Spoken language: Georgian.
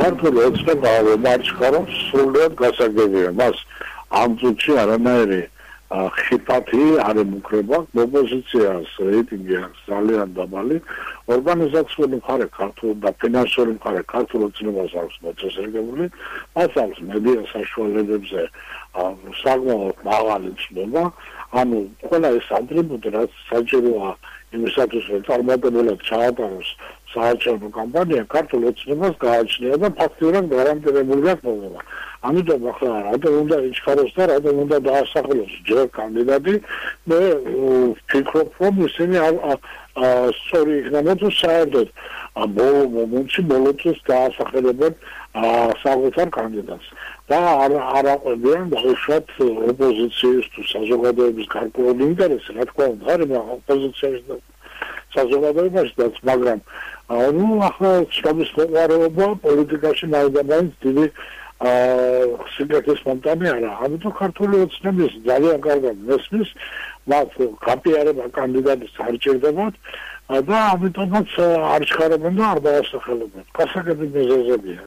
ქართული ოცნება მარჩქარობს სრულიად გასაგებია. მას ამ წუთში არანაირი ხიფათი არ ემუქრება, ოპოზიციას რეიტინგი აქვს ძალიან დაბალი, ორგანიზაციული მხარე ქართულ და ფინანსური მხარე ქართულ ოცნებას აქვს მოწესრიგებული, მას აქვს მედია საშუალებებზე საკმაოდ მაღალი ცნობა, ანუ ყველა ეს ატრიბუტი, რაც საჭიროა იმისათვის, რომ წარმატებულად ჩაატაროს საარჩევნო კამპანია, ქართულ ოცნებას გააჩნია და ფაქტიურად გარანტირებული აქვს მოგება. ამიტომ ახლა რატომ უნდა იჩქაროს და რატომ უნდა დაასახელოს ჯერ კანდიდატი, მე ვფიქრობ, რომ ისინი სწორი იქნება თუ საერთოდ ბოლო მომენტში ბოლო წელს დაასახელებენ საკუთარ კანდიდატს და არ აყვებიან დაუშვათ ოპოზიციის თუ საზოგადოების გარკვეული ინტერესი, რა თქმა უნდა, არის ოპოზიციაში და საზოგადოებაშიც, მაგრამ ახლა ცნობის მოყვარეობა პოლიტიკაში მაინც დიდი სიკეთის მომტანი არა. ამიტომ ქართული ოცნების ძალიან კარგად მესმის, მათ გაპიარება კანდიდატის არ ჭირდებათ და ამიტომაც არ ჩქარებენ და არ დაასახელებენ. გასაგები მიზეზებია.